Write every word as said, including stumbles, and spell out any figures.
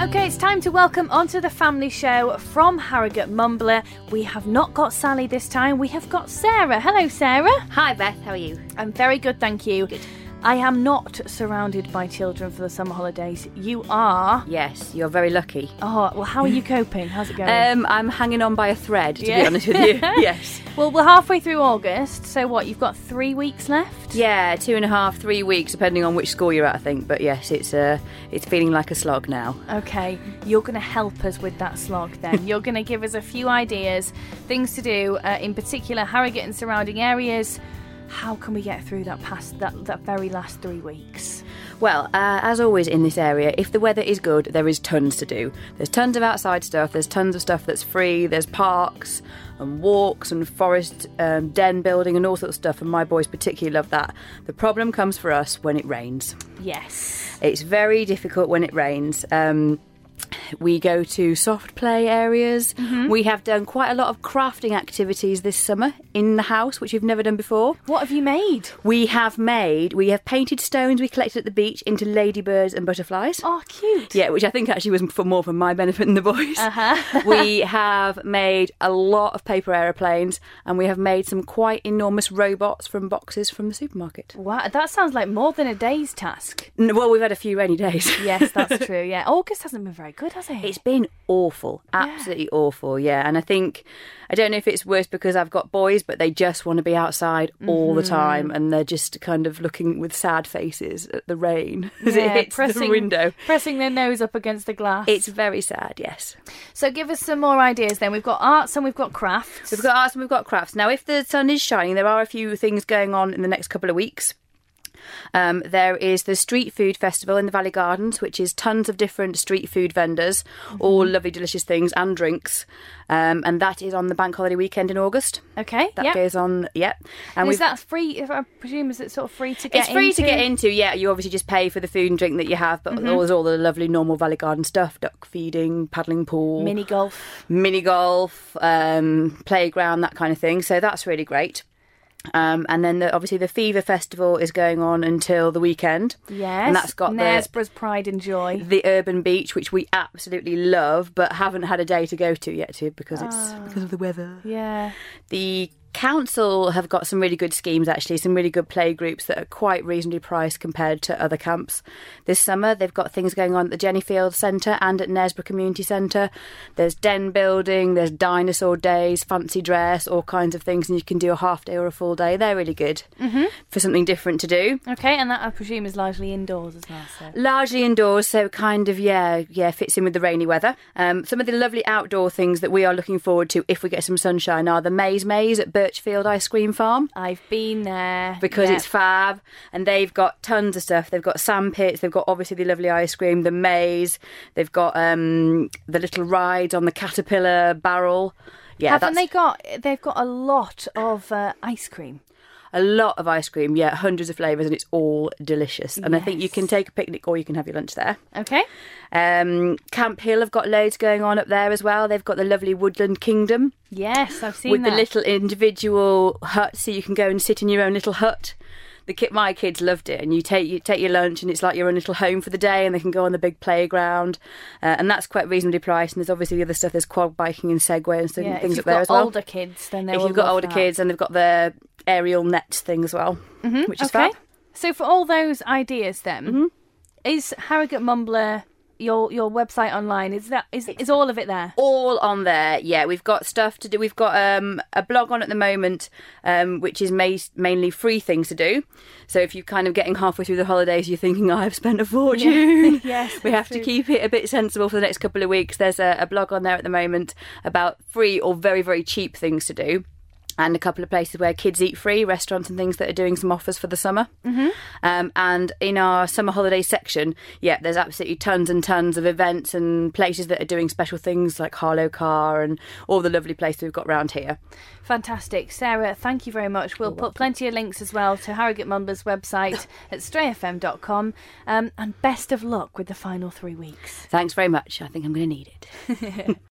Okay, it's time to welcome onto the family show from Harrogate Mumbler. We have not got Sally this time, we have got Sarah. Hello, Sarah. Hi, Beth. How are you? I'm very good, thank you. Good. I am not surrounded by children for the summer holidays. You are? Yes, you're very lucky. Oh, well, how are you coping? How's it going? Um, I'm hanging on by a thread, to Yeah. be honest with you. Yes. Well, we're halfway through August, so what, you've got three weeks left? Yeah, two and a half, three weeks, depending on which school you're at, I think. But yes, it's uh, it's feeling like a slog now. Okay, you're going to help us with that slog then. You're going to give us a few ideas, things to do, uh, in particular Harrogate and surrounding areas. How can we get through that past that, that very last three weeks? Well, uh, as always in this area, if the weather is good, there is tons to do. There's tons of outside stuff, there's tons of stuff that's free, there's parks and walks and forest um, den building and all sorts of stuff, and my boys particularly love that. The problem comes for us when it rains. Yes. It's very difficult when it rains. Um, we go to soft play areas. Mm-hmm. We have done quite a lot of crafting activities this summer in the house, which we've never done before. What have you made? We have made, we have painted stones we collected at the beach into ladybirds and butterflies. Oh, cute. Yeah, which I think actually was for more for my benefit than the boys. Uh-huh. We have made a lot of paper aeroplanes, and we have made some quite enormous robots from boxes from the supermarket. Wow, that sounds like more than a day's task. N- Well, we've had a few rainy days. Yes, that's true, yeah. August hasn't been very good, has it? It's been awful, absolutely yeah. awful, yeah. And I think, I don't know if it's worse because I've got boys, but they just want to be outside mm-hmm. all the time, and they're just kind of looking with sad faces at the rain as yeah, it hits pressing, the window. Pressing their nose up against the glass. It's very sad, yes. So give us some more ideas then. We've got arts and we've got crafts. So we've got arts and we've got crafts. Now, if the sun is shining, there are a few things going on in the next couple of weeks. Um, there is the Street Food Festival in the Valley Gardens, which is tons of different street food vendors, mm-hmm. all lovely, delicious things and drinks. Um, and that is on the bank holiday weekend in August. Okay, That yep. goes on, yep. And, and is that free, if I presume, is it sort of free to get into? It's free into? to get into, yeah. You obviously just pay for the food and drink that you have, but mm-hmm. there's all the lovely normal Valley Garden stuff, duck feeding, paddling pool. Mini golf. Mini golf, um, playground, that kind of thing. So that's really great. Um, and then the, obviously the Fever Festival is going on until the weekend. Yes, and that's got Knaresborough's Pride and Joy. The Urban Beach, which we absolutely love, but haven't had a day to go to yet, too, because it's oh. because of the weather. Yeah. The council have got some really good schemes, actually, some really good play groups that are quite reasonably priced compared to other camps. This summer, they've got things going on at the Jennyfield Centre and at Knaresborough Community Centre. There's den building, there's dinosaur days, fancy dress, all kinds of things, and you can do a half day or a full day. They're really good mm-hmm. for something different to do. Okay, and that, I presume, is largely indoors as well. So. Largely indoors, so kind of, yeah, yeah, fits in with the rainy weather. Um, some of the lovely outdoor things that we are looking forward to if we get some sunshine are the Maze Maze at Birchfield Ice Cream Farm. I've been there. Because yep. it's fab, and they've got tons of stuff. They've got sand pits, they've got obviously the lovely ice cream, the maze, they've got um, the little rides on the caterpillar barrel. Yeah, Haven't that's they got, they've got a lot of uh, ice cream. A lot of ice cream, yeah, hundreds of flavours, and it's all delicious. And yes. I think you can take a picnic or you can have your lunch there. Okay. Um, Camp Hill have got loads going on up there as well. They've got the lovely Woodland Kingdom. Yes, I've seen with that. With the little individual hut, so you can go and sit in your own little hut. The kid, my kids loved it, and you take you take your lunch, and it's like your own little home for the day, and they can go on the big playground, uh, and that's quite reasonably priced. And there's obviously the other stuff. There's quad biking and Segway and yeah, things up if there got as well. Older kids, then they if will you've got love older that. kids, and they've got the aerial net thing as well, mm-hmm. which is okay. fab. So for all those ideas, then mm-hmm. is Harrogate Mumbler your your website online? Is that is is all of it there? All on there, yeah. We've got stuff to do. We've got um, a blog on at the moment, um, which is ma- mainly free things to do. So if you're kind of getting halfway through the holidays, you're thinking, oh, I've spent a fortune. Yeah. Yes, we have true. to keep it a bit sensible for the next couple of weeks. There's a, a blog on there at the moment about free or very, very cheap things to do. And a couple of places where kids eat free, restaurants and things that are doing some offers for the summer. Mm-hmm. Um, and in our summer holiday section, yeah, there's absolutely tons and tons of events and places that are doing special things like Harlow Car and all the lovely places we've got around here. Fantastic. Sarah, thank you very much. We'll You're put welcome. plenty of links as well to Harrogate Mumbler's website at stray f m dot com. Um, and best of luck with the final three weeks. Thanks very much. I think I'm going to need it.